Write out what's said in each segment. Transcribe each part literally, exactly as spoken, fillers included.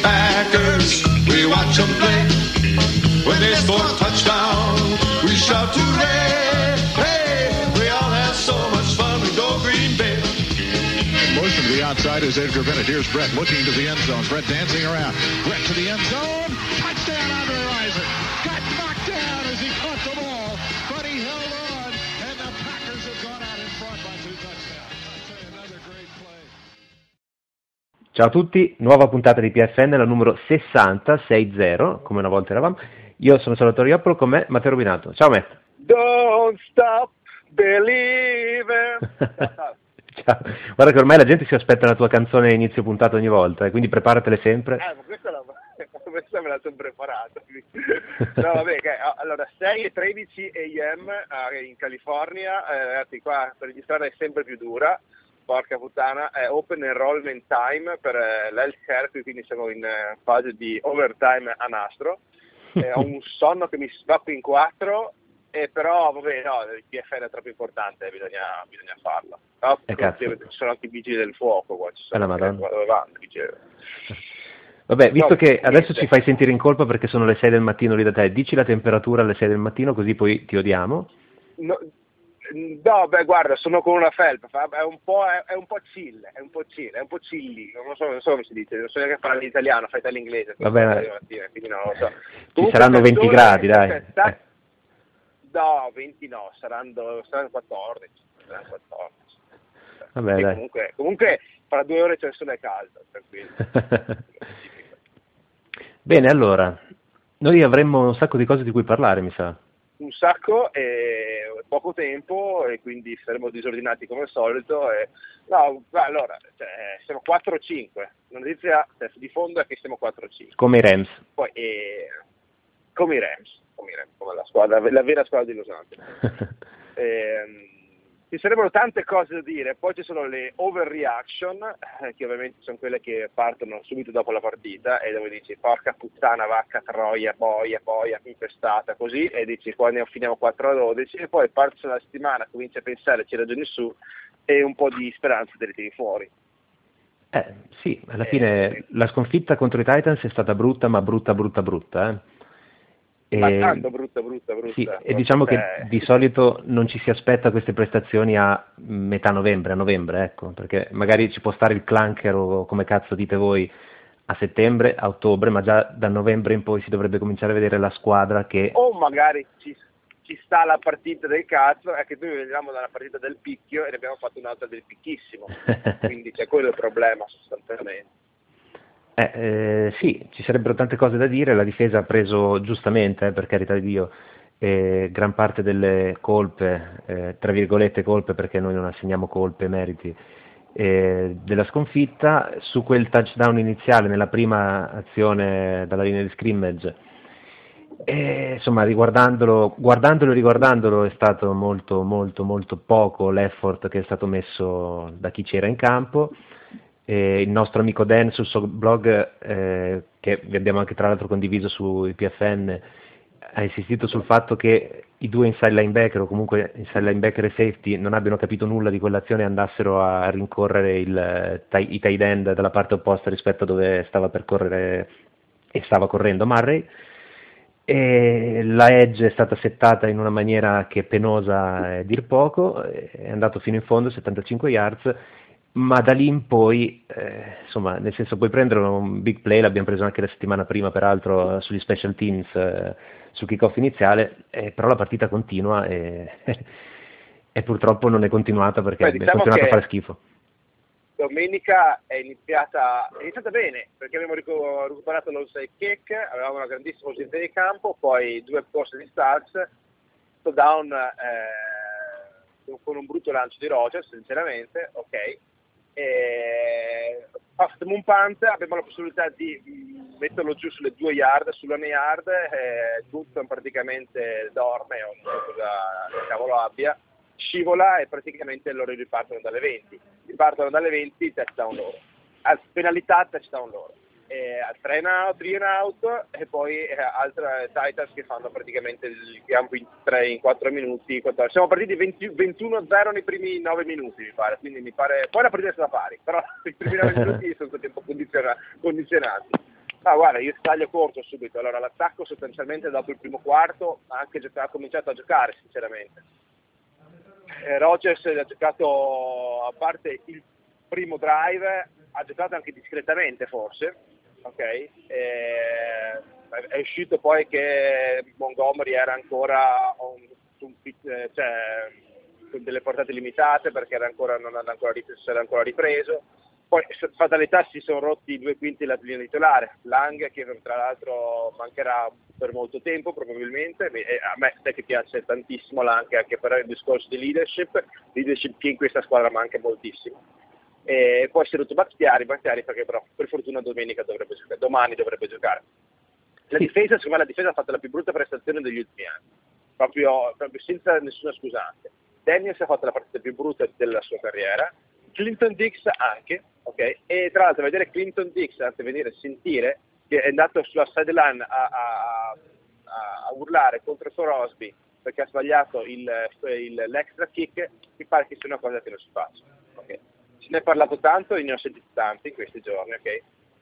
Packers, we watch them play. When they score a touchdown, we shout hooray! Hey, we all have so much fun, we go Green Bay. Motion to the outside is Edgar Bennett. Here's Brett looking to the end zone. Brett dancing around. Brett to the end zone. Touchdown, Andre Rison. Got knocked down as he caught the ball, but he held on, and the Packers have gone out in front by two touchdowns. I'll tell you, another great play. Ciao a tutti, nuova puntata di P F N, la numero sessanta, sessanta, come una volta eravamo. Io sono Salvatore Ioppolo, con me Matteo Rubinato. Ciao Matt. Don't stop believing. Ciao. Guarda che ormai la gente si aspetta la tua canzone inizio puntata ogni volta, e quindi preparatele sempre. Eh, ma questa, la, questa me la sono preparata. No, vabbè, che, allora sei e tredici a m eh, in California, eh, ragazzi, qua per registrare è sempre più dura. Porca puttana, è open enrollment time per eh, l'healthcare, quindi siamo in eh, fase di overtime a nastro. Eh, ho un sonno che mi sbappo in quattro, e però vabbè, no, il P F N è troppo importante, bisogna, bisogna farlo. No? Ci sono anche i vigili del fuoco qua, ci sono anche, dove vanno, vabbè, visto no, che niente. Adesso ci fai sentire in colpa perché sono le sei del mattino lì da te, dici la temperatura alle sei del mattino così poi ti odiamo. No, no, beh, guarda, sono con una felpa, è un po', è, è un po' chill, è un po' chill, è un po' chilly, non so, non so come si dice, non so neanche parlare l'italiano, fai l'inglese. Va bene, mattina, quindi non lo so. Ci Comunque, saranno venti gradi, dai. Sta... Eh. No, venti no, saranno, saranno quattordici. Saranno quattordici. Vabbè, dai. Comunque, comunque, fra due ore c'è il sole caldo, tranquillo. Bene, allora, noi avremmo un sacco di cose di cui parlare, mi sa. Un sacco e poco tempo, e quindi saremo disordinati come al solito. E... No, allora, cioè, siamo quattro o cinque. La notizia di fondo è che siamo quattro o cinque. Come i Rams. Poi, eh, come i Rams, come, i Rams, come la squadra, la vera squadra di Los Angeles. eh, Ci sarebbero tante cose da dire, poi ci sono le overreaction, eh, che ovviamente sono quelle che partono subito dopo la partita, e dove dici porca puttana, vacca, troia, boia, boia, impestata, così, e dici qua ne finiamo quattro a dodici, e poi parte la settimana, cominci a pensare, ci ragioni su, e un po' di speranza te le tiri fuori. Eh, sì, alla fine eh, la sconfitta contro i Titans è stata brutta, ma brutta, brutta, brutta, eh. E, ma tanto brutta, brutta, brutta. Sì, e diciamo eh. che di solito non ci si aspetta queste prestazioni a metà novembre, a novembre, ecco, perché magari ci può stare il clunker o come cazzo dite voi a settembre, a ottobre, ma già da novembre in poi si dovrebbe cominciare a vedere la squadra che... O magari ci, ci sta la partita del cazzo, è che noi veniamo dalla partita del picchio e ne abbiamo fatto un'altra del picchissimo, quindi c'è quello il problema sostanzialmente. Eh, eh, sì, ci sarebbero tante cose da dire, la difesa ha preso giustamente, eh, per carità di Dio, eh, gran parte delle colpe, eh, tra virgolette colpe perché noi non assegniamo colpe, meriti, eh, della sconfitta. Su quel touchdown iniziale nella prima azione dalla linea di scrimmage, eh, insomma riguardandolo, guardandolo e riguardandolo è stato molto molto molto poco l'effort che è stato messo da chi c'era in campo. Eh, il nostro amico Dan sul suo blog, eh, che vi abbiamo anche tra l'altro condiviso su I P F N, ha insistito sul fatto che i due inside linebacker, o comunque inside linebacker e safety, non abbiano capito nulla di quell'azione e andassero a rincorrere il, i tight end dalla parte opposta rispetto a dove stava per correre e stava correndo Murray. E la edge è stata settata in una maniera che è penosa, eh, dir poco, è andato fino in fondo, settantacinque yards, ma da lì in poi, eh, insomma, nel senso, puoi prendere un big play, l'abbiamo preso anche la settimana prima peraltro sugli special teams, eh, sul kick-off iniziale, eh, però la partita continua e, e purtroppo non è continuata perché Beh, è diciamo continuato a fare schifo. Domenica è iniziata, è iniziata bene, perché abbiamo recuperato l'onside kick, avevamo una grandissima posizione di campo, poi due posti di Starks, down eh, con un brutto lancio di Rogers, sinceramente, ok. E facciamo un punt, abbiamo la possibilità di metterlo giù sulle due yard, sull'one yard, eh, tutto praticamente dorme o non so cosa cavolo abbia, scivola e praticamente loro ripartono dalle venti, ripartono dalle venti, touchdown loro, a penalità touchdown loro, e a three and out, three and out, e poi eh, altre Titans che fanno praticamente il campo in tre, in quattro minuti. Siamo partiti ventuno a zero nei primi nove minuti, mi pare, quindi mi pare, poi la partita è stata pari, però i primi nove minuti sono stati un po' condiziona- condizionati. Ah, guarda, io taglio corto subito. Allora, l'attacco sostanzialmente dopo il primo quarto ha anche gioca- ha cominciato a giocare, sinceramente. Eh, Rodgers ha giocato, a parte il primo drive, ha giocato anche discretamente forse, ok? Eh, è uscito poi che Montgomery era ancora un, un, cioè, con delle portate limitate perché era ancora, non era ancora, si era ancora ripreso. Poi, fatalità, si sono rotti due quinti la linea titolare. Lang, che tra l'altro mancherà per molto tempo probabilmente, e a me è che piace tantissimo Lang, anche per il discorso di leadership, leadership che in questa squadra manca moltissimo. E poi si è rotto Bakhtiari, Bakhtiari perché però per fortuna domenica dovrebbe giocare, domani dovrebbe giocare. La difesa, secondo me la difesa ha fatto la più brutta prestazione degli ultimi anni, proprio, proprio senza nessuna scusante. Daniels ha fatto la partita più brutta della sua carriera, Clinton Dix anche, ok? E tra l'altro vedere Clinton Dix anche venire a sentire che è andato sulla sideline a, a, a, a urlare contro Crosby perché ha sbagliato il, il, l'extra kick, mi pare che sia una cosa che non si faccia, okay? Se ne è parlato tanto e ne ho sentiti tanti in questi giorni, ok?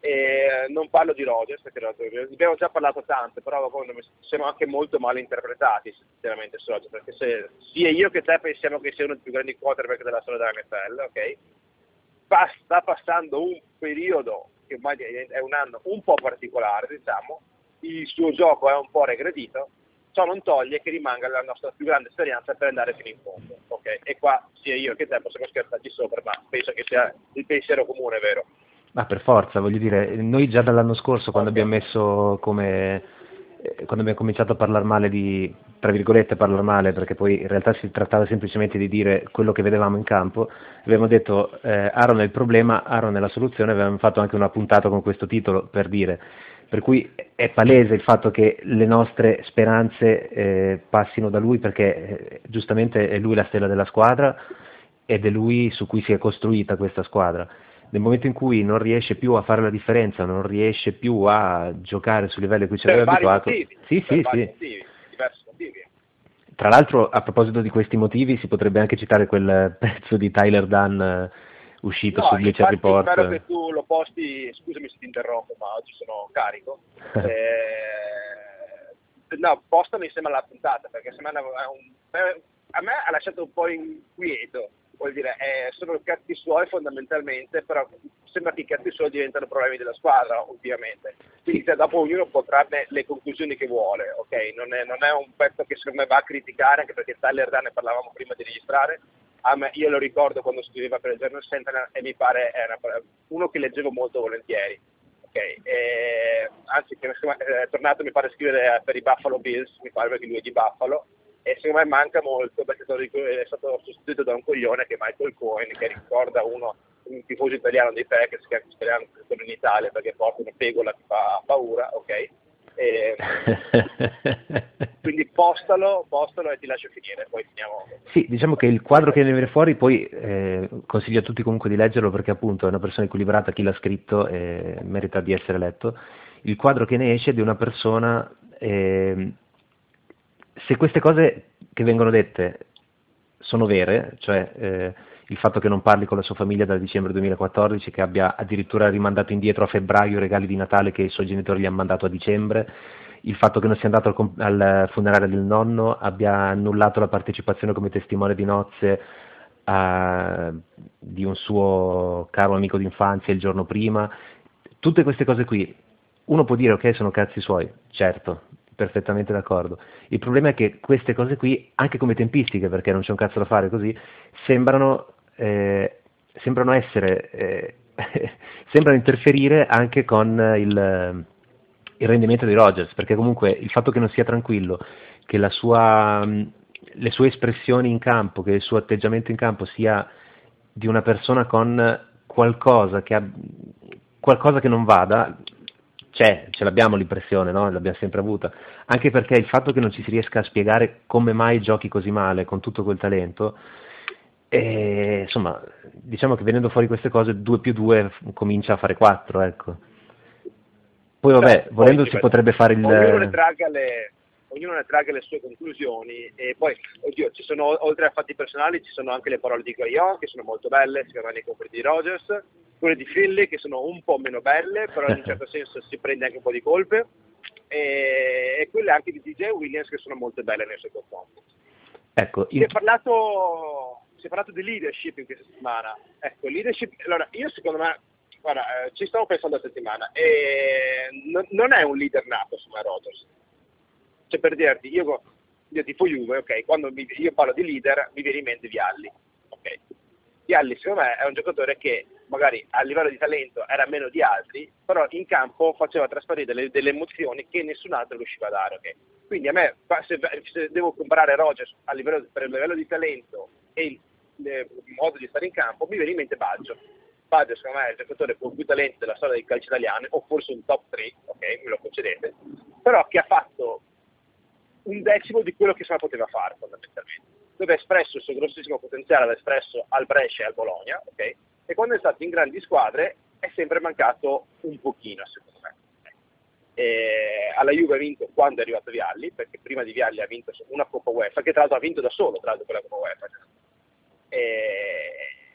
E non parlo di Rodgers perché abbiamo già parlato tanto, però siamo anche molto mal interpretati sinceramente su Rodgers, perché se sia io che te pensiamo che sia uno dei più grandi quarterback della storia della N F L, ok? Pa- sta passando un periodo che ormai è un anno un po' particolare, diciamo, il suo gioco è un po' regredito, ciò non toglie che rimanga la nostra più grande esperienza per andare fino in fondo, ok? E qua sia io che te possiamo scherzarci sopra, ma penso che sia il pensiero comune, vero? Ma per forza, voglio dire, noi già dall'anno scorso, quando Okay. abbiamo messo come, eh, quando abbiamo cominciato a parlare male di, tra virgolette parlare male, perché poi in realtà si trattava semplicemente di dire quello che vedevamo in campo, abbiamo detto eh, Aaron è il problema, Aaron è la soluzione, avevamo fatto anche una puntata con questo titolo per dire, per cui è palese il fatto che le nostre speranze eh, passino da lui, perché eh, giustamente è lui la stella della squadra ed è lui su cui si è costruita questa squadra. Nel momento in cui non riesce più a fare la differenza, non riesce più a giocare sul livello a cui ci Per aveva vari abituato, motivi, sì, per sì, vari sì. motivi, diversi motivi. Tra l'altro, a proposito di questi motivi, si potrebbe anche citare quel pezzo di Tyler Dunn eh, uscito No, su Bleacher infatti Report. spero che tu lo posti, scusami se ti interrompo, ma oggi sono carico. eh, no, postalo insieme alla puntata, perché se me ne- è un- a me ha lasciato un po' inquieto, vuol dire, eh, sono cazzi suoi fondamentalmente, però sembra che i cazzi suoi diventano problemi della squadra, ovviamente. Quindi Sì. cioè, dopo ognuno può trarne le conclusioni che vuole, ok? Non è, non è un pezzo che secondo me va a criticare, anche perché Tyler Dunn ne parlavamo prima di registrare. A me, io lo ricordo quando scriveva per il Journal Sentinel e mi pare era uno che leggevo molto volentieri. Okay. E, anzi, che è tornato mi pare a scrivere per i Buffalo Bills, mi pare perché lui è di Buffalo, e secondo me manca molto perché è stato sostituito da un coglione che è Michael Cohen, che ricorda uno, un tifoso italiano dei Packers, che è anche italiano in Italia perché porta una pegola che fa paura, ok? E, quindi postalo, postalo e ti lascio finire, poi finiamo. Sì, diciamo che il quadro che ne viene fuori, poi eh, consiglio a tutti comunque di leggerlo perché appunto è una persona equilibrata, chi l'ha scritto e merita di essere letto. Il quadro che ne esce è di una persona, eh, se queste cose che vengono dette sono vere, cioè eh, il fatto che non parli con la sua famiglia dal dicembre duemilaquattordici, che abbia addirittura rimandato indietro a febbraio i regali di Natale che i suoi genitori gli hanno mandato a dicembre, il fatto che non sia andato al, comp- al funerale del nonno, abbia annullato la partecipazione come testimone di nozze a, di un suo caro amico d'infanzia il giorno prima, tutte queste cose qui, uno può dire ok sono cazzi suoi, certo, perfettamente d'accordo. Il problema è che queste cose qui, anche come tempistiche, perché non c'è un cazzo da fare così, sembrano, eh, sembrano essere, eh, sembrano interferire anche con il, il rendimento di Rodgers, perché comunque il fatto che non sia tranquillo, che la sua, le sue espressioni in campo, che il suo atteggiamento in campo sia di una persona con qualcosa che, ha, qualcosa che non vada, c'è, ce l'abbiamo l'impressione, no? L'abbiamo sempre avuta, anche perché il fatto che non ci si riesca a spiegare come mai giochi così male con tutto quel talento, e, insomma, diciamo che venendo fuori queste cose due più due comincia a fare quattro, ecco. Poi vabbè, Certo, volendo poi, si potrebbe fare il... Ognuno ne tragga le, ognuno ne tragga le sue conclusioni e poi, oddio, ci sono, oltre a fatti personali, ci sono anche le parole di Gaillon che sono molto belle, secondo me, nei confronti di Rodgers. quelle di Philly che sono un po' meno belle, però in un certo senso si prende anche un po' di colpe, e, e quelle anche di D J Williams che sono molto belle nei suoi confronti. Ecco, in... si, è parlato, si è parlato di leadership in questa settimana. Ecco, leadership, allora io secondo me, guarda, eh, ci stavo pensando la settimana, e non, non è un leader nato su Rodgers. Cioè, per dirti, io, io tifo Juve, ok, quando mi, io parlo di leader mi viene in mente Vialli, ok. Vialli secondo me è un giocatore che magari a livello di talento era meno di altri, però in campo faceva trasparire delle, delle emozioni che nessun altro riusciva a dare, ok. Quindi a me, se, se devo comparare Rodgers a livello, per il livello di talento e il, il modo di stare in campo, mi viene in mente Baggio. Baggio secondo me è il giocatore con più talento della storia del calcio italiano, o forse un top tre, ok, me lo concedete, però che ha fatto un decimo di quello che se ne poteva fare fondamentalmente, dove ha espresso il suo grossissimo potenziale, l'ha espresso al Brescia e al Bologna, ok? E quando è stato in grandi squadre è sempre mancato un pochino, secondo me. E alla Juve ha vinto quando è arrivato Vialli, perché prima di Vialli ha vinto una Coppa UEFA, che tra l'altro ha vinto da solo, tra l'altro quella Coppa UEFA. E...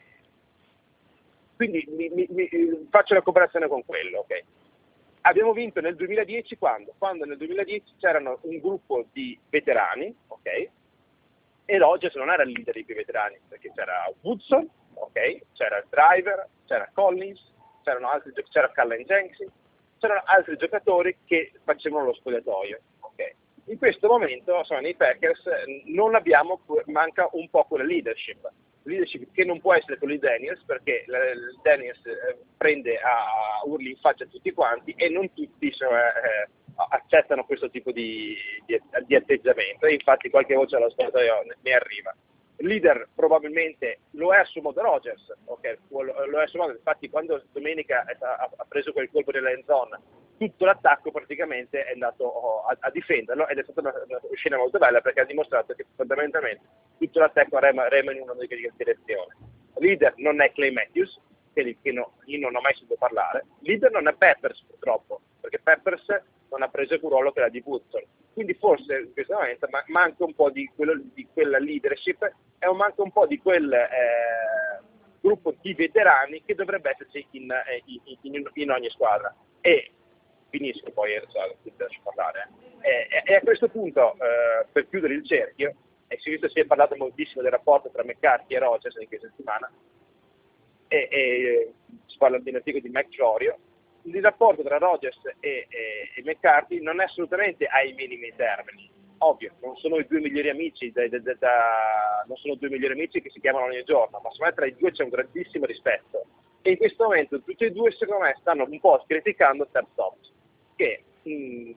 quindi mi, mi, mi, faccio la comparazione con quello, ok? Abbiamo vinto nel duemiladieci quando? Quando nel duemiladieci c'erano un gruppo di veterani, ok? E Rodgers non era il leader dei più veterani, perché c'era Woodson, ok? C'era il Driver, c'era Collins, c'erano altri, c'era Callan Jenkins, c'erano altri giocatori che facevano lo spogliatoio, ok? In questo momento, insomma, nei Packers non abbiamo, manca un po' quella leadership. Leadership che non può essere quello di Daniels, perché Daniels eh, prende a urli in faccia a tutti quanti e non tutti insomma, eh, accettano questo tipo di, di, di atteggiamento, e infatti qualche voce allo spogliatoio ne, ne arriva. Leader probabilmente lo è a suo modo Rodgers, okay? lo, lo è a suo modo, infatti quando domenica ha, ha preso quel colpo nella zona, tutto l'attacco praticamente è andato oh, a, a difenderlo, ed è stata una, una scena molto bella, perché ha dimostrato che fondamentalmente tutto l'attacco rema, rema in una unica direzione. Leader non è Clay Matthews, che, che no, io non ho mai sentito parlare. Leader non è Peppers purtroppo, perché Peppers non ha preso il ruolo che era di Woodson. Quindi forse in questo momento manca un po' di, quello, di quella leadership, e manca un po' di quel eh, gruppo di veterani che dovrebbe esserci in, in, in, in ogni squadra. E finisco poi so, lascio parlare. Eh. E, e a questo punto, eh, per chiudere il cerchio, e si, visto, si è parlato moltissimo del rapporto tra McCarthy e Rodgers in questa settimana, e, e si parla dell'articolo di Mike Florio. Il rapporto tra Rodgers e, e, e McCarthy non è assolutamente ai minimi termini. Ovvio, non sono i due migliori amici, da, da, da, non sono due migliori amici che si chiamano ogni giorno, ma secondo me tra i due c'è un grandissimo rispetto. E in questo momento tutti e due secondo me stanno un po' criticando Ted Stotts, che mh,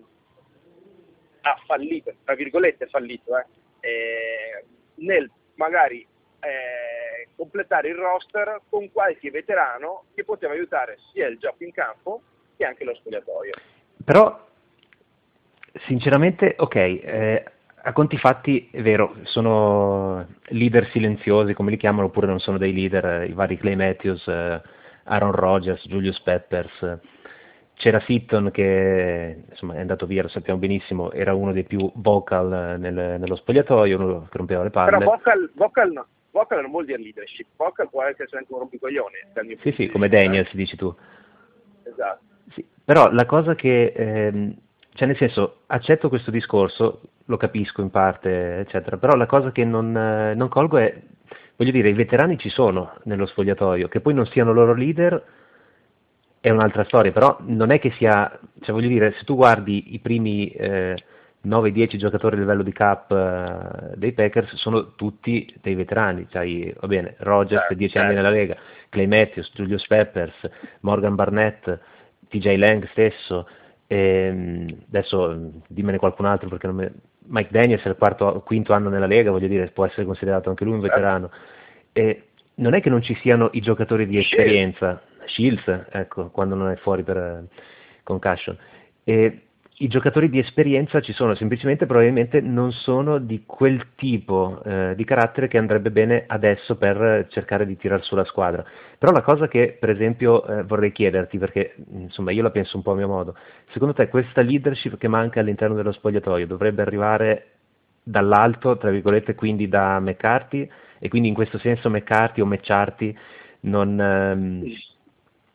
ha fallito, tra virgolette fallito, eh, eh, nel magari eh, completare il roster con qualche veterano che poteva aiutare sia il gioco in campo che anche lo spogliatoio. Però sinceramente, ok, eh, a conti fatti è vero, sono leader silenziosi come li chiamano, oppure non sono dei leader, eh, i vari Clay Matthews, eh, Aaron Rodgers, Julius Peppers. C'era Sitton che insomma è andato via, lo sappiamo benissimo, era uno dei più vocal nel, nello spogliatoio, uno che rompeva le palle. Però vocal, vocal no, vocal non vuol dire leadership, vocal può essere anche un rompicoglione. Sì, sì, come Daniels vista. Dici tu. Esatto. Sì, però la cosa che, ehm, cioè nel senso, accetto questo discorso, lo capisco in parte, eccetera, però la cosa che non, eh, non colgo è, voglio dire, i veterani ci sono nello spogliatoio, che poi non siano loro leader è un'altra storia, però non è che sia, cioè voglio dire, se tu guardi i primi eh, nove dieci giocatori a livello di cap eh, dei Packers, sono tutti dei veterani, cioè, va bene, Rodgers, certo, dieci certo. anni nella Lega, Clay Matthews, Julius Peppers, Morgan Barnett, T J Lang stesso, ehm, adesso dimmene qualcun altro perché non me... Mike Daniels è il quarto, quinto anno nella Lega, voglio dire, può essere considerato anche lui un veterano. E non è che non ci siano i giocatori di esperienza, Shields, ecco, quando non è fuori per uh, concussion. E i giocatori di esperienza ci sono, semplicemente probabilmente non sono di quel tipo eh, di carattere che andrebbe bene adesso per cercare di tirar su la squadra. Però la cosa che per esempio eh, vorrei chiederti, perché insomma io la penso un po' a mio modo, secondo te questa leadership che manca all'interno dello spogliatoio dovrebbe arrivare dall'alto, tra virgolette, quindi da McCarthy, e quindi in questo senso McCarthy o Mecciarty non... Ehm,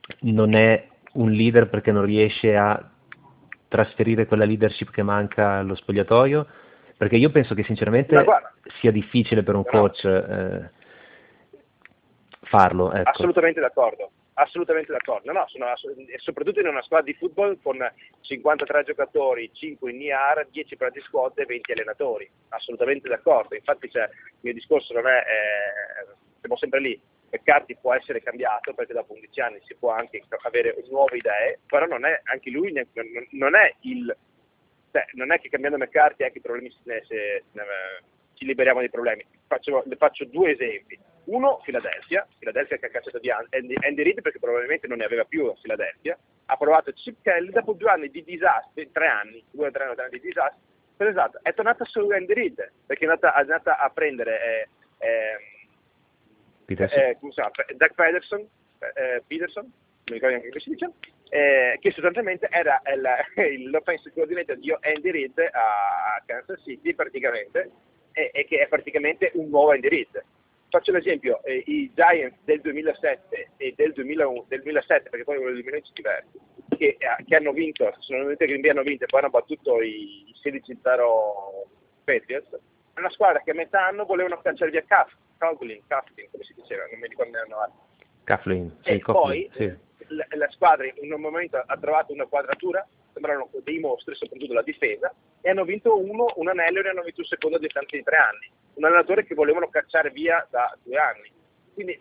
non è un leader perché non riesce a trasferire quella leadership che manca allo spogliatoio? Perché io penso che sinceramente sia difficile per un no, coach eh, farlo. Ecco. Assolutamente d'accordo, assolutamente d'accordo. No, no, sono, soprattutto in una squadra di football con cinquantatré giocatori, cinque in I A R, dieci practice squad e venti allenatori. Assolutamente d'accordo. Infatti cioè, il mio discorso non è, eh, siamo sempre lì. McCarthy può essere cambiato perché dopo undici anni si può anche avere nuove idee, però non è anche lui non è il cioè, non è che cambiando McCarthy anche i problemi se, se, se ci liberiamo dei problemi. Faccio, le faccio due esempi. Uno, Philadelphia, Philadelphia che ha cacciato di Andy, Andy Reid perché probabilmente non ne aveva più a Philadelphia, ha provato Chip Kelly dopo due anni di disastri, tre anni, due o tre anni di disastri, però esatto, è tornata su Andy Reid perché è andata, è andata a prendere eh, eh, Eh, come si chiama? Doug Peterson, eh, Peterson, non mi ricordo neanche come si dice, eh, che sostanzialmente era il, l'offensive coordinator di Andy Reid a Kansas City praticamente, e, e che è praticamente un nuovo Andy Reid. Faccio l'esempio, eh, i Giants del duemilasette e del, duemilauno, del duemilasette, perché poi nel duemilaundici diversi, che, eh, che hanno vinto, sono venuti a Green Bay, hanno vinto e poi hanno battuto i, i sedici zero Patriots, è una squadra che a metà anno volevano cacciare via Cuff. Coughlin, Coughlin, come si diceva, non mi ricordo neanche. Coughlin, sì, e Coughlin, poi sì. la, la squadra in un momento ha trovato una quadratura, sembrano dei mostri, soprattutto la difesa, e hanno vinto uno, un anello e hanno vinto un secondo a distanza di tre anni. Un allenatore che volevano cacciare via da due anni. Quindi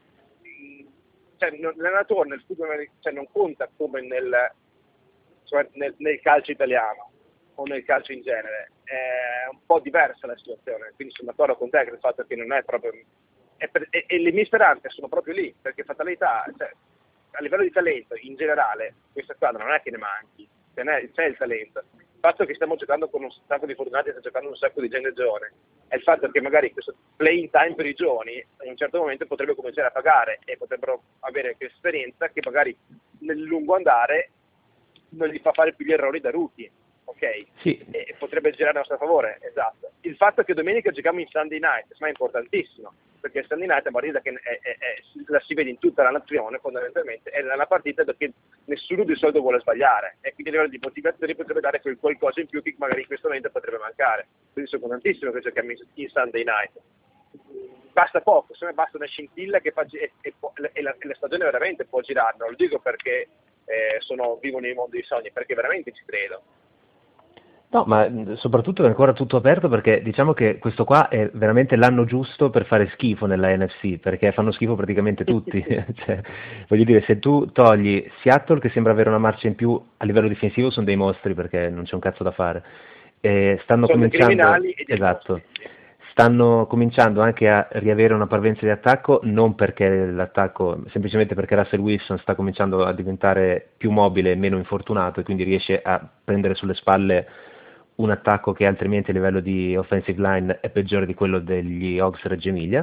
cioè, non, l'allenatore nel football cioè, non conta come nel, cioè, nel, nel calcio italiano o nel calcio in genere. È un po' diversa la situazione, quindi sono d'accordo con te che il fatto che non è proprio e, per, e, e le mie speranze sono proprio lì, perché fatalità, cioè, a livello di talento in generale questa squadra non è che ne manchi, c'è, c'è il talento. Il fatto che stiamo giocando con un sacco di fortunati e stiamo giocando un sacco di gente giovane è il fatto che magari questo playing time per i giovani in un certo momento potrebbe cominciare a pagare e potrebbero avere esperienza che magari nel lungo andare non gli fa fare più gli errori da rookie. Ok, sì. E potrebbe girare a nostro favore, esatto. Il fatto che domenica giochiamo in Sunday Night è importantissimo, perché il Sunday Night è una partita che è, è, è, la si vede in tutta la nazione fondamentalmente, è una partita dove nessuno di solito vuole sbagliare e quindi a livello di motivazione potrebbe dare quel qualcosa in più che magari in questo momento potrebbe mancare. Quindi sono contentissimo che giochiamo in, in Sunday Night. Basta poco, se me basta una scintilla che fa, e, e, e, la, e la stagione veramente può girare, non lo dico perché eh, sono, vivo nei mondi dei sogni, perché veramente ci credo. No, ma soprattutto è ancora tutto aperto perché diciamo che questo qua è veramente l'anno giusto per fare schifo nella N F C, perché fanno schifo praticamente tutti. Cioè, voglio dire, se tu togli Seattle, che sembra avere una marcia in più a livello difensivo, sono dei mostri perché non c'è un cazzo da fare. E stanno sono cominciando, criminali e dei esatto, mostri, sì. Stanno cominciando anche a riavere una parvenza di attacco, non perché l'attacco, semplicemente perché Russell Wilson sta cominciando a diventare più mobile e meno infortunato e quindi riesce a prendere sulle spalle un attacco che altrimenti a livello di offensive line è peggiore di quello degli Hogs Reggio Emilia.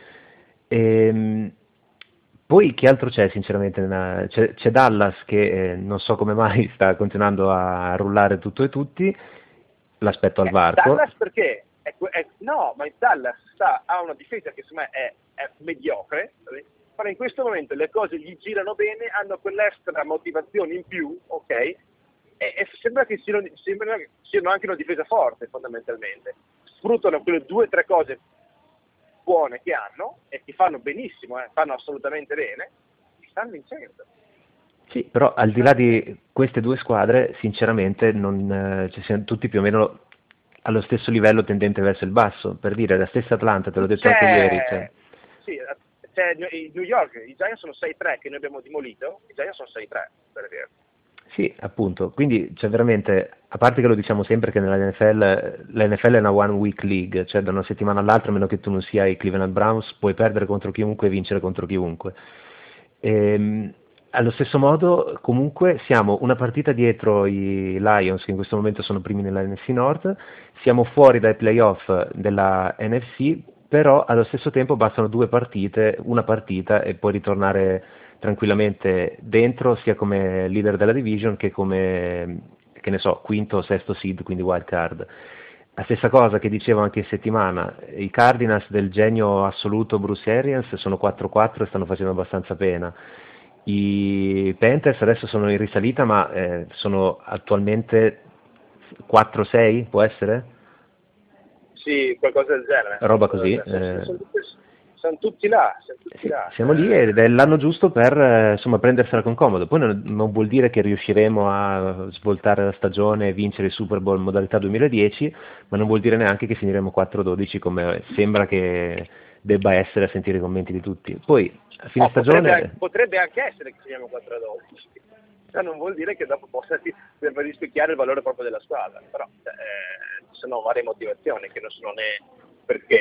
E, poi che altro c'è sinceramente? C'è, c'è Dallas che eh, non so come mai sta continuando a rullare tutto e tutti, l'aspetto al varco. Dallas perché? È, è, no, ma Dallas sta, ha una difesa che secondo me è, è mediocre, però in questo momento le cose gli girano bene, hanno quell'extra motivazione in più, ok? E, e sembra che siano, sembra che siano anche una difesa forte fondamentalmente. Sfruttano quelle due o tre cose buone che hanno e che fanno benissimo, eh, fanno assolutamente bene, e stanno vincendo. Sì, però al di là di queste due squadre, sinceramente, non, eh, ci siamo tutti più o meno allo stesso livello tendente verso il basso. Per dire, la stessa Atlanta, te l'ho detto c'è, anche ieri. Cioè. Sì, c'è New York, i Giants sono sei tre che noi abbiamo demolito, i Giants sono sei tre, per dire. Sì, appunto, quindi c'è veramente, a parte che lo diciamo sempre che nella N F L, la N F L è una one week league, cioè da una settimana all'altra, a meno che tu non sia i Cleveland Browns, puoi perdere contro chiunque e vincere contro chiunque. E, allo stesso modo, comunque, siamo una partita dietro i Lions, che in questo momento sono primi nella N F C North, siamo fuori dai playoff della N F C, però allo stesso tempo bastano due partite, una partita e puoi ritornare tranquillamente dentro, sia come leader della division che come, che ne so, quinto o sesto seed, quindi wild card. La stessa cosa che dicevo anche in settimana, i Cardinals del genio assoluto Bruce Arians sono quattro quattro e stanno facendo abbastanza pena. I i Panthers adesso sono in risalita, ma eh, sono attualmente quattro sei, può essere? Sì, qualcosa del genere. Roba così. Sono, Eh, sono, tutti, sono tutti là, sono tutti sì, là. siamo lì ed è l'anno giusto per eh, insomma, prendersela con comodo. Poi non, non vuol dire che riusciremo a svoltare la stagione e vincere il Super Bowl modalità duemiladieci, ma non vuol dire neanche che finiremo quattro dodici come sembra che debba essere a sentire i commenti di tutti. Poi a fine no, stagione potrebbe, anche, potrebbe anche essere che finiamo quattro a dodici, cioè, non vuol dire che dopo possa rispecchiare il valore proprio della squadra, però eh, ci sono varie motivazioni che non sono né perché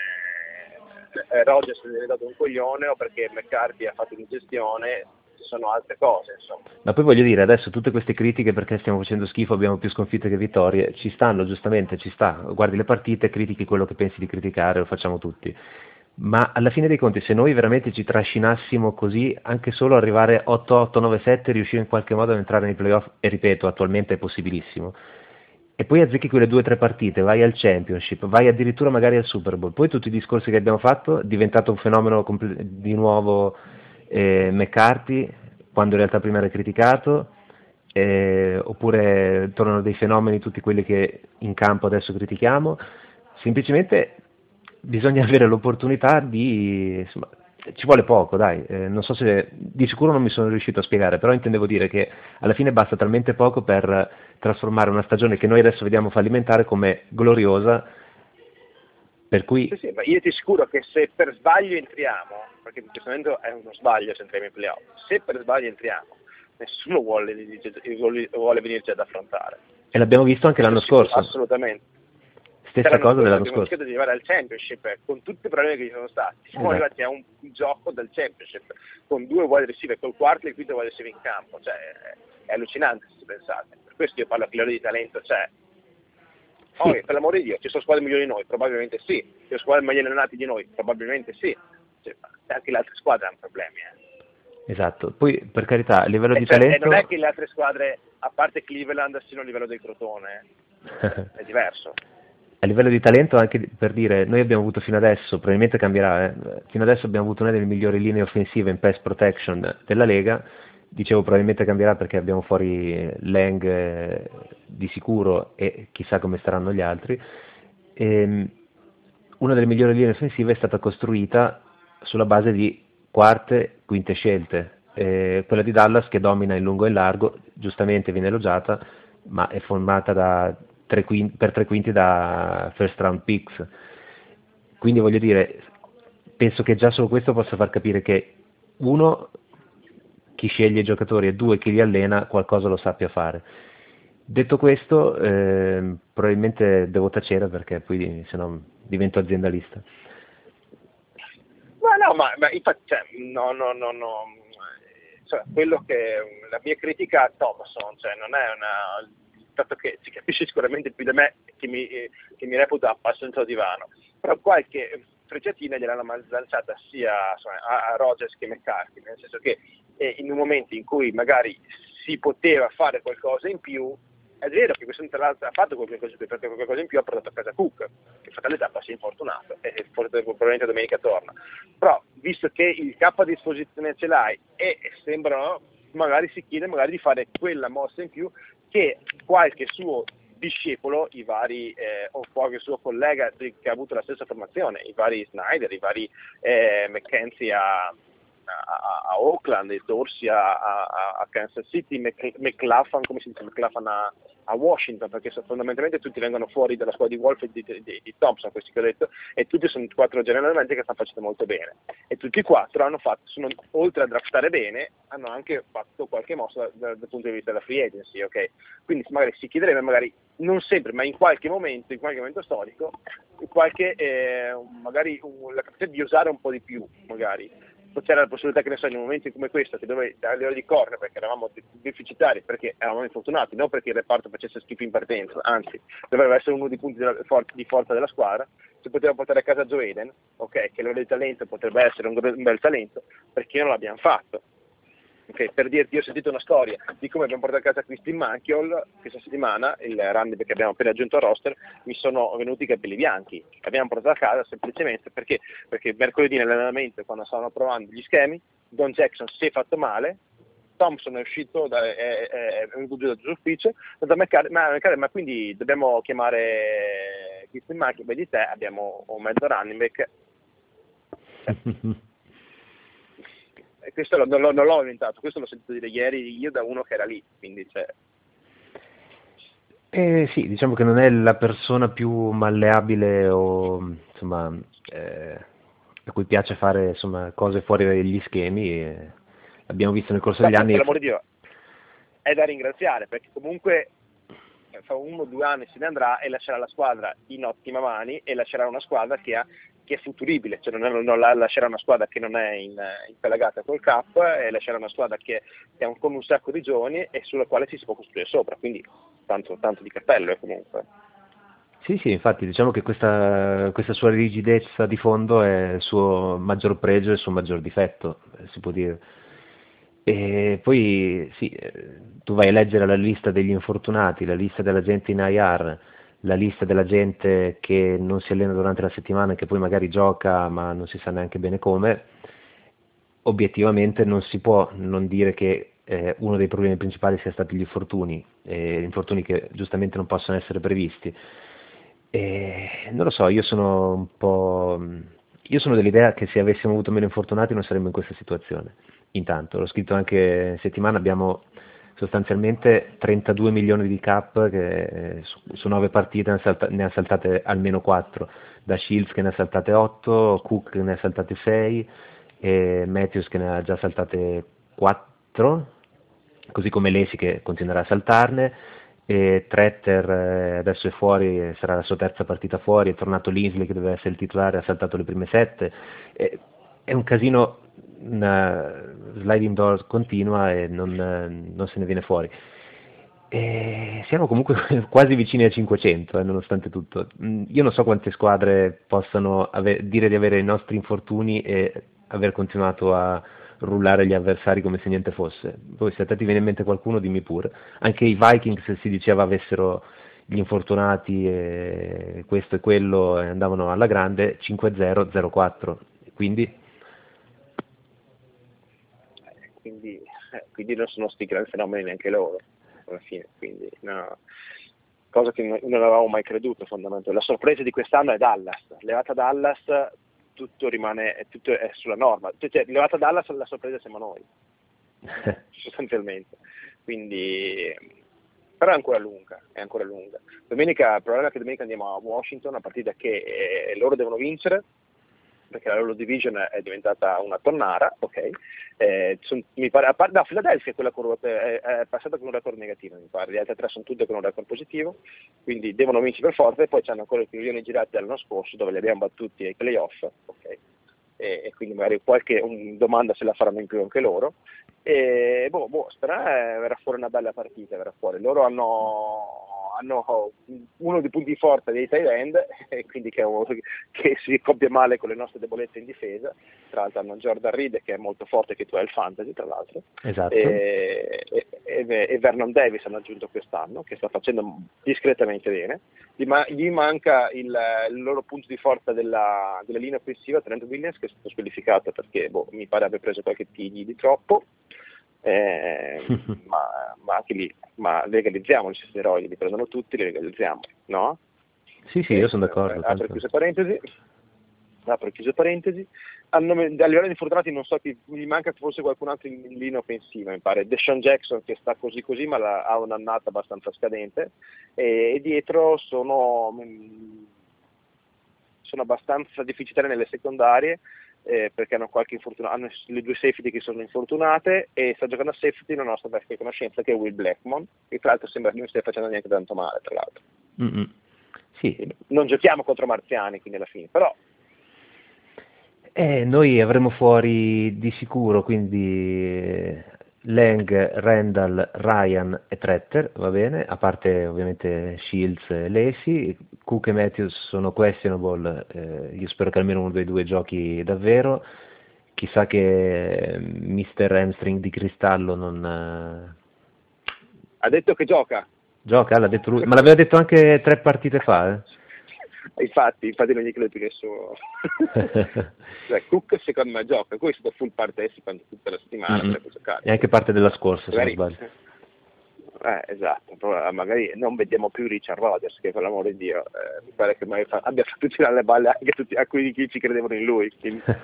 eh, Rodgers è diventato un coglione o perché McCarthy ha fatto un'ingestione, ci sono altre cose, insomma. Ma poi voglio dire, adesso tutte queste critiche perché stiamo facendo schifo, abbiamo più sconfitte che vittorie, ci stanno, giustamente, ci sta. Guardi le partite, critichi quello che pensi di criticare, lo facciamo tutti. Ma alla fine dei conti, se noi veramente ci trascinassimo così, anche solo arrivare otto otto nove sette, riuscire in qualche modo ad entrare nei playoff, e ripeto, attualmente è possibilissimo, e poi azzecchi quelle due o tre partite, vai al Championship, vai addirittura magari al Super Bowl, poi tutti i discorsi che abbiamo fatto, è diventato un fenomeno comple- di nuovo eh, McCarthy, quando in realtà prima era criticato, eh, oppure tornano dei fenomeni tutti quelli che in campo adesso critichiamo, semplicemente bisogna avere l'opportunità di, insomma, ci vuole poco, dai, eh, non so se, di sicuro non mi sono riuscito a spiegare, però intendevo dire che alla fine basta talmente poco per trasformare una stagione che noi adesso vediamo fallimentare come gloriosa, per cui... Sì, sì, ma io ti assicuro che se per sbaglio entriamo, perché in questo momento è uno sbaglio se entriamo in playoff, se per sbaglio entriamo, nessuno vuole, vuole venirci ad affrontare. E l'abbiamo visto anche l'anno scorso. Assolutamente. Stessa cosa dell'anno scorso. Abbiamo di arrivare al Championship con tutti i problemi che ci sono stati. Siamo esatto. arrivati a un gioco del Championship con due wide receiver, col quarto e il quinto wide receiver in campo. Cioè, è, è allucinante se ci pensate. Per questo io parlo a livello di talento. Cioè, sì. Oh, per l'amore di Dio, ci sono squadre migliori di noi? Probabilmente sì. Ci sono squadre meglio allenate di noi? Probabilmente sì. Cioè, anche le altre squadre hanno problemi. Eh. Esatto. Poi, per carità, a livello e di per, talento... E non è che le altre squadre, a parte Cleveland, siano a livello del Crotone. È diverso. A livello di talento, anche per dire, noi abbiamo avuto fino adesso, probabilmente cambierà, eh, fino adesso abbiamo avuto una delle migliori linee offensive in pass protection della Lega, dicevo probabilmente cambierà perché abbiamo fuori Lang eh, di sicuro e chissà come staranno gli altri. E, una delle migliori linee offensive è stata costruita sulla base di quarte, quinte scelte, eh, quella di Dallas che domina in lungo e in largo, giustamente viene elogiata, ma è formata da Tre quinti, per tre quinti da first round picks, quindi voglio dire, penso che già solo questo possa far capire che uno, chi sceglie i giocatori e due, chi li allena qualcosa lo sappia fare. Detto questo, eh, probabilmente devo tacere perché poi se no divento aziendalista. Ma no, ma, ma infatti, cioè, no, no, no, no. Cioè, quello che la mia critica a Thomason, cioè, non è una... dato che si capisce sicuramente più di me che mi, eh, che mi reputa appassionato al divano, però qualche frecciatina gliel'hanno lanciata sia insomma, a, a Rodgers che McCarthy, nel senso che eh, in un momento in cui magari si poteva fare qualcosa in più, è vero che questo tra l'altro ha fatto qualcosa in più, perché qualcosa in più ha portato a casa Cook, che fatalità si è infortunato e probabilmente domenica torna, però visto che il capo a disposizione ce l'hai e sembrano, magari si chiede magari di fare quella mossa in più che qualche suo discepolo, i vari, eh, o qualche suo collega che ha avuto la stessa formazione, i vari Snyder, i vari eh, McKenzie a, a, a Oakland, i Dorsey a, a, a Kansas City, McLaughlin, come si dice, McLaughlin a, a Washington, perché fondamentalmente tutti vengono fuori dalla squadra di Wolf e di, di, di Thompson, questi che ho detto, e tutti sono quattro generalmente che stanno facendo molto bene, e tutti e quattro hanno fatto, sono, oltre a draftare bene, hanno anche fatto qualche mossa dal, dal punto di vista della free agency, ok? Quindi magari si chiederebbe, magari non sempre, ma in qualche momento, in qualche momento storico, in qualche, eh, magari un, la capacità di usare un po' di più, magari. C'era la possibilità che ne so, in momenti come questo, che dove a livello di corner, perché eravamo deficitari, perché eravamo infortunati, non perché il reparto facesse schifo in partenza, anzi, doveva essere uno dei punti della, di forza della squadra, si poteva portare a casa Joe Eden, ok, che a livello di talento potrebbe essere un, un bel talento, perché non l'abbiamo fatto. Okay, per dirti, io ho sentito una storia di come abbiamo portato a casa Christine Manchiol questa settimana, il running back che abbiamo appena aggiunto al roster, mi sono venuti i capelli bianchi, l'abbiamo portato a casa semplicemente perché, perché mercoledì nell'allenamento, quando stavano provando gli schemi, Don Jackson si è fatto male, Thompson è uscito, da, è, è, è un giù d'ufficio, ma, ma, ma quindi dobbiamo chiamare Christian Marchi, beh di te abbiamo un mezzo running back. E questo lo, non, lo, non l'ho inventato, questo l'ho sentito dire ieri io da uno che era lì, quindi cioè... Eh, sì, diciamo che non è la persona più malleabile o insomma eh, a cui piace fare insomma cose fuori dagli schemi, e l'abbiamo visto nel corso degli ma, anni. Per l'amor di Dio, è da ringraziare, perché comunque fra uno o due anni se ne andrà e lascerà la squadra in ottima mani e lascerà una squadra che ha che è futuribile, cioè non, è, non lascerà una squadra che non è in, in pelagata col cap, e lascerà una squadra che, che ha con un sacco di giovani e sulla quale ci si può costruire sopra, quindi tanto, tanto di cappello è comunque. Sì, sì, infatti diciamo che questa, questa sua rigidezza di fondo è il suo maggior pregio e il suo maggior difetto, si può dire. E poi sì, tu vai a leggere la lista degli infortunati, la lista della gente in I R, la lista della gente che non si allena durante la settimana e che poi magari gioca ma non si sa neanche bene come. Obiettivamente non si può non dire che eh, uno dei problemi principali sia stati gli infortuni, eh, infortuni che giustamente non possono essere previsti. E non lo so, io sono un po'... io sono dell'idea che se avessimo avuto meno infortunati non saremmo in questa situazione. Intanto, l'ho scritto anche in settimana, abbiamo sostanzialmente trentadue milioni di cap che eh, su, su nove partite ne ha, salta, ne ha saltate almeno quattro, da Shields che ne ha saltate otto, Cook che ne ha saltate sei e Matthews che ne ha già saltate quattro, così come Lacy che continuerà a saltarne, e Tretter eh, adesso è fuori, sarà la sua terza partita fuori, è tornato Linsley che doveva essere il titolare, ha saltato le prime sette, e, è un casino, una sliding door continua e non, non se ne viene fuori. E siamo comunque quasi vicini a cinquecento, eh, nonostante tutto. Io non so quante squadre possano ave- dire di avere i nostri infortuni e aver continuato a rullare gli avversari come se niente fosse. Poi se a te ti viene in mente qualcuno dimmi pure. Anche i Vikings si diceva avessero gli infortunati e questo e quello e andavano alla grande, cinque zero zero quattro, quindi quindi, eh, quindi non sono sti grandi fenomeni neanche loro alla fine, quindi no, cosa che non, non avevamo mai creduto fondamentalmente. La sorpresa di quest'anno è Dallas, levata Dallas tutto rimane, tutto è sulla norma, cioè, levata Dallas la sorpresa siamo noi sostanzialmente, quindi però è ancora lunga, è ancora lunga. Domenica, il problema è che domenica andiamo a Washington, una partita che eh, loro devono vincere perché la loro division è diventata una tonnara, ok? Eh, son, mi pare, a parte, no, Philadelphia è quella con, è, è passata con un record negativo, mi pare, le altre tre sono tutte con un record positivo, quindi devono vincere per forza, e poi c'hanno ancora i milioni girati dall'anno scorso dove li abbiamo battuti ai playoff, ok? E, e quindi magari qualche un, domanda se la faranno in più anche loro. E boh, boh spero eh, verrà fuori una bella partita, verrà fuori. Loro hanno hanno uno dei punti forti dei tight end, e quindi che, che si coppia male con le nostre debolezze in difesa. Tra l'altro hanno Jordan Reed che è molto forte, che tu hai il fantasy tra l'altro, esatto. e, e, e Vernon Davis hanno aggiunto quest'anno, che sta facendo discretamente bene. Gli, ma, gli manca il, il loro punto di forza della, della linea offensiva, Trent Williams, che è stato squalificato perché boh, mi pare abbia preso qualche tigli di troppo. Eh, ma, ma anche lì, ma legalizziamo gli steroidi, li prendono tutti, li legalizziamo, no? Sì, sì, io sono d'accordo. Eh, apro e chiuse parentesi, apro e chiuse parentesi. Hanno, a livello di infortunati non so chi, mi manca forse qualcun altro in linea offensiva, mi pare, Deshaun Jackson che sta così così, ma la, ha un'annata abbastanza scadente, e, e dietro sono, sono abbastanza deficitari nelle secondarie. Eh, perché hanno qualche infortunato, hanno le due safety che sono infortunate, e sta giocando a safety una nostra vecchia conoscenza che è Will Blackmon, che tra l'altro sembra che non stia facendo neanche tanto male, tra l'altro. Mm-hmm. Sì. Non giochiamo contro marziani quindi alla fine, però eh, noi avremo fuori di sicuro quindi Lang, Randall, Ryan e Tretter, va bene, a parte ovviamente Shields e Lacy. Cook e Matthews sono questionable, eh, io spero che almeno uno dei due giochi davvero, chissà che mister Hamstring di cristallo non... Ha detto che gioca? Gioca, l'ha detto lui, ma l'aveva detto anche tre partite fa, eh? infatti, infatti non gli credo più nessuno. Cioè, Cook secondo me gioca, poi è stato full partecipato tutta la settimana, mm-hmm. E anche parte della scorsa, magari, se non sbaglio. Eh, esatto, magari non vediamo più Richard Rodgers, che per l'amore di Dio eh, mi pare che mai fa, abbia fatto tirare le balle anche a tutti a quelli che ci credevano in lui.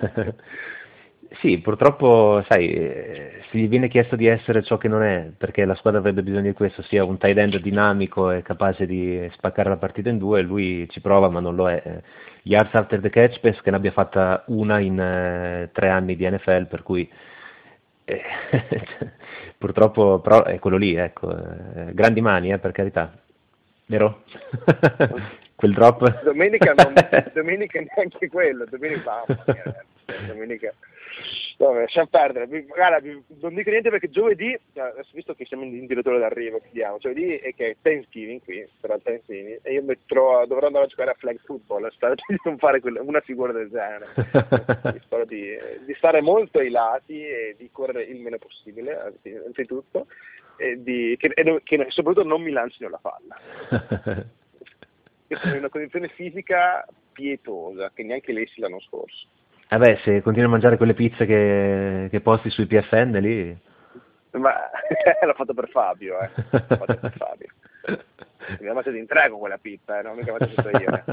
Sì, purtroppo, sai, se gli viene chiesto di essere ciò che non è, perché la squadra avrebbe bisogno di questo, sia un tight end dinamico e capace di spaccare la partita in due, lui ci prova ma non lo è. Yards after the catch penso che ne abbia fatta una in eh, tre anni di N F L, per cui eh, purtroppo però è quello lì, ecco, eh, grandi mani, eh, per carità, vero? Quel drop? Domenica, non, domenica neanche quello, domenica, domenica. No, lasciamo perdere, guarda, non dico niente perché giovedì, adesso visto che siamo in direttore d'arrivo, chiediamo, giovedì è che è Thanksgiving qui, sarà Thanksgiving, e io metterò, dovrò andare a giocare a flag football, spero di non fare quella, una figura del genere, spero di, di stare molto ai lati e di correre il meno possibile, anzitutto, e di, che, e che soprattutto non mi lancino la palla. Io sono in una condizione fisica pietosa, che neanche lessi l'anno scorso. Vabbè, eh se continui a mangiare quelle pizze che, che posti sui P F N lì... Ma l'ho fatto per Fabio, eh. L'ho fatto per Fabio. Mi ha mangiato in tre con quella pizza, eh, non mica mangiato io. Eh.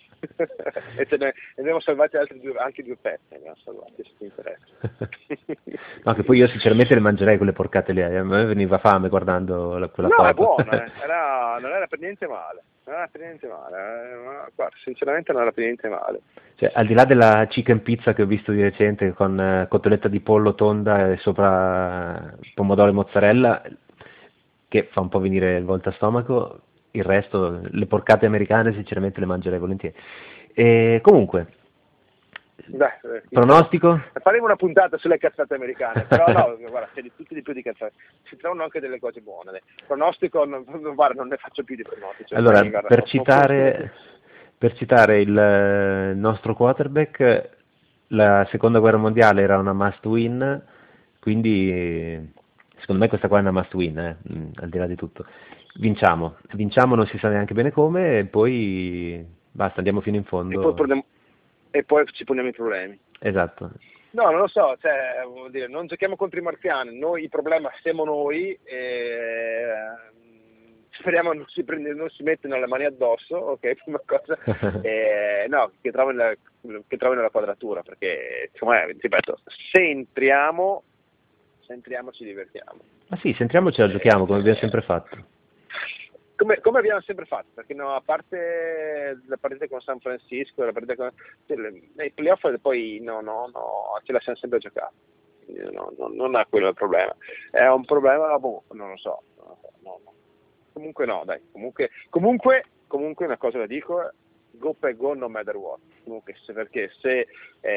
E ce ne, ne abbiamo salvati altri due, anche due pezzi, ne abbiamo salvati, se ti interessa. No, che poi io sinceramente le mangerei quelle porcate lì, a me veniva fame guardando la, quella no, foto. No, è buono, eh. era, non era per niente male, non era per niente male, eh. Ma, guarda, sinceramente non era per niente male. Cioè, al di là della chicken pizza che ho visto di recente con eh, cotoletta di pollo tonda e sopra pomodoro e mozzarella, che fa un po' venire il volta stomaco, il resto, le porcate americane sinceramente le mangerei volentieri. E comunque, Beh, eh, pronostico? Faremo una puntata sulle cazzate americane, però no, guarda, c'è di tutti di più di cazzate, si trovano anche delle cose buone. Dai. Pronostico, non, guarda, non ne faccio più di pronostici. Cioè, allora, guarda, per, non, citare, non per citare il eh, nostro quarterback, la seconda guerra mondiale era una must win, quindi secondo me questa qua è una must win, eh, al di là di tutto. Vinciamo, vinciamo non si sa neanche bene come, e poi basta, andiamo fino in fondo. E poi, prendiamo, e poi ci poniamo i problemi. Esatto. No, non lo so, cioè, vuol dire, non giochiamo contro i marziani, noi il problema siamo noi, e speriamo non si, prende, non si mettano le mani addosso, ok, prima cosa, e, no, che trovino la, che trovino la quadratura, perché, insomma, ripeto, se entriamo, se entriamo ci divertiamo. Ma sì, se entriamo ce la giochiamo, come abbiamo sempre fatto. Come, come abbiamo sempre fatto, perché no, a parte la partita con San Francisco, la partita con, nei playoff poi no, no, no, ce la siamo sempre giocata, no, no, non è quello il problema, è un problema, boh, non lo so, non lo so no, no. Comunque no, dai, comunque, comunque, comunque una cosa la dico, go per go no matter what, comunque se, perché se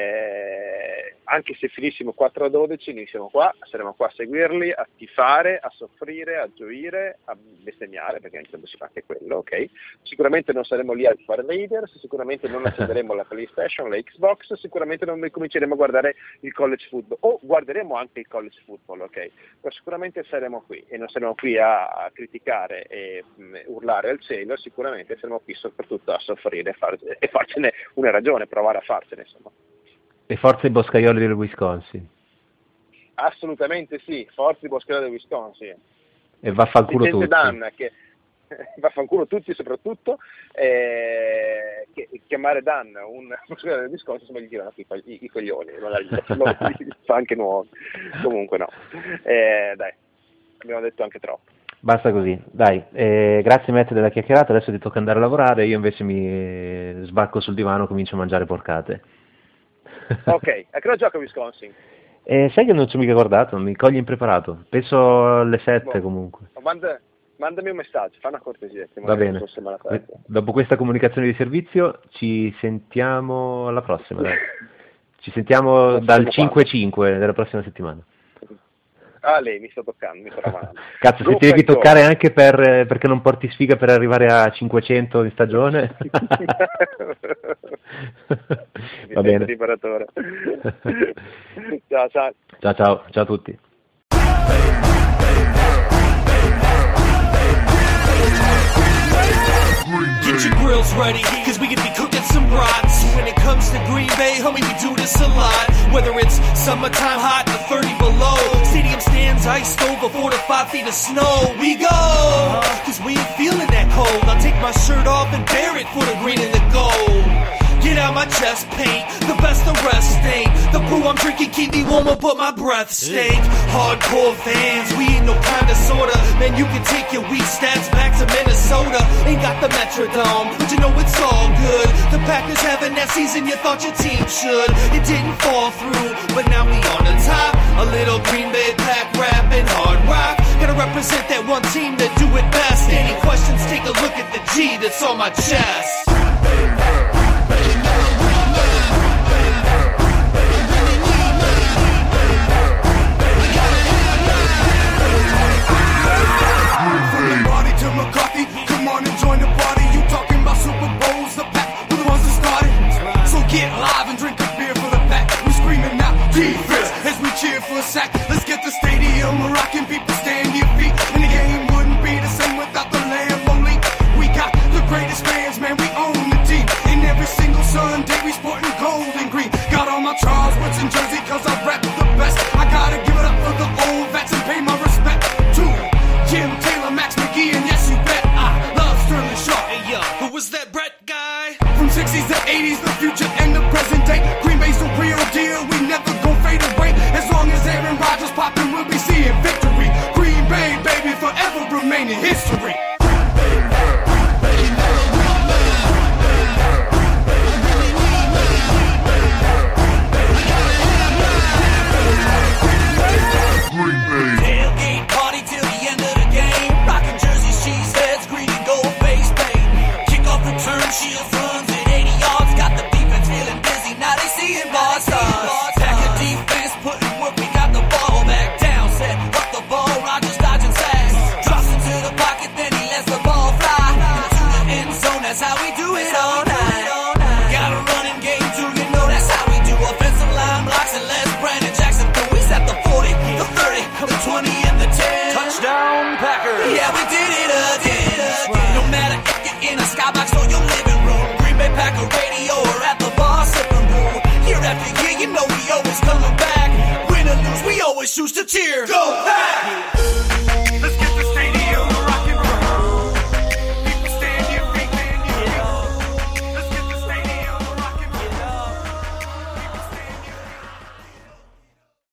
eh, anche se finissimo quattro a dodici noi siamo qua, saremo qua a seguirli, a tifare, a soffrire, a gioire, a bestemmiare, perché anche si fa anche quello, ok? Sicuramente non saremo lì a fare Raiders, sicuramente non accenderemo la PlayStation, la Xbox, sicuramente non cominceremo a guardare il college football, o guarderemo anche il college football, ok? Ma sicuramente saremo qui, e non saremo qui a, a criticare e mh, urlare al cielo, sicuramente saremo qui soprattutto a soffrire e, far, e farcene una ragione, provare a farcene, insomma. E forza i boscaioli del Wisconsin. Assolutamente sì, forza i boscaioli del Wisconsin. E vaffanculo tutti. Dan, che, vaffanculo tutti soprattutto, eh, che, chiamare Dan un boscaiolo del Wisconsin, insomma, gli tirano i, i, i coglioni, magari gli fa anche nuovi. Comunque no, eh, dai, abbiamo detto anche troppo. Basta così, dai, eh, grazie Matt della chiacchierata, adesso ti tocca andare a lavorare, io invece mi sbacco sul divano e comincio a mangiare porcate. Ok, a che ora gioca Wisconsin? Eh, sai che non ci ho mica guardato, mi cogli impreparato, penso alle sette boh, comunque. Manda, mandami un messaggio, fa una cortesia. Va bene, dopo questa comunicazione di servizio ci sentiamo alla prossima, dai. Ci sentiamo dal cinque cinque della prossima settimana. Ah, lei mi sta toccando, mi sta ramando. Cazzo, se ti devi toccare anche per, perché non porti sfiga per arrivare a cinquecento in stagione. Va bene. Ciao, ciao. Ciao, ciao, ciao a tutti. Get your grills ready, cause we can be cooking rot. So when it comes to Green Bay, homie, we do this a lot. Whether it's summertime hot or thirty below, stadium stands iced over four to five feet of snow. We go, cause we ain't feeling that cold. I'll take my shirt off and bear it for the green and the gold. Get out my chest paint, the best the rest ain't. The brew I'm drinking keep me warmer but my breath stink. Hardcore fans, we ain't no kind of sorta. Man, you can take your weak stats back to Minnesota. Ain't got the Metrodome, but you know it's all good. The Packers having that season you thought your team should. It didn't fall through, but now we on the top. A little Green Bay Pack rap and hard rock. Gotta represent that one team that do it best. Any questions, take a look at the G that's on my chest. McCarthy, come on and join the party. You talking about Super Bowls, the Pack, we're the ones that started. So get live and drink a beer for the Pack. We screaming out defense as we cheer for a sack. Let's get the stadium rocking, people stand your feet. And the game wouldn't be the same without the Lambeau League. We got the greatest fans, man, we own the team. And every single Sunday we sporting gold and green. Got on my Charles Woodson jersey cause I rap the best. I gotta give it up for the old vets and pay my respect to Jim Taylor, Max McGee, and yes, you bet I love Sterling Sharp. Hey yo, who was that Brett guy? From sixties to eighties, the future and the present day. Green Bay's the real deal, we never gon' fade away. As long as Aaron Rodgers poppin', we'll be seeing victory. Green Bay, baby, forever remaining history. Shields runs at eighty yards, got the defense feeling busy. Now they seeing ball stars. Pack of defense putting work, we got the ball back down. Set up the ball, Rodgers dodging sacks. Drops into the pocket, then he lets the ball fly into the end zone. That's how we do it all night. Got a running game too, you know that's how we do. Offensive line blocks and Les Brandon Jackson through. We set the forty, the thirty, the twenty, and the ten. Touchdown Packers. Yeah, we did it again. No matter if you're in a skybox or you're living room, Green Bay Packer radio or at the bar sipping brew. Year after year, you know we always coming back. Win or lose, we always choose to cheer. Go Pack!